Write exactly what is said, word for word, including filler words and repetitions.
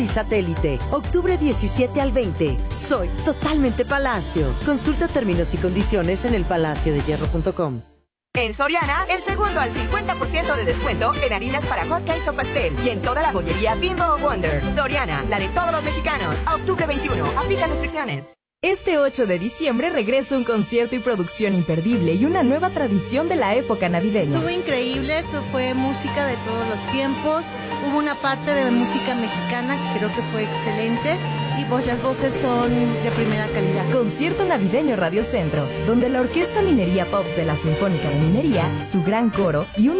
y satélite. Octubre diecisiete al veinte. Soy totalmente Palacio. Consulta términos y condiciones en el palacio de hierro punto com. En Soriana, el segundo al cincuenta por ciento de descuento en harinas para hotcakes o pastel. Y en toda la bollería Bimbo o Wonder. Soriana, la de todos los mexicanos. A octubre veintiuno. Aplica restricciones. Este ocho de diciembre regresa un concierto y producción imperdible y una nueva tradición de la época navideña. Estuvo increíble, esto fue música de todos los tiempos. Hubo una parte de música mexicana que creo que fue excelente. Y pues las voces son de primera calidad. Concierto navideño Radio Centro, donde la Orquesta Minería Pop de la Sinfónica de Minería, su gran coro y una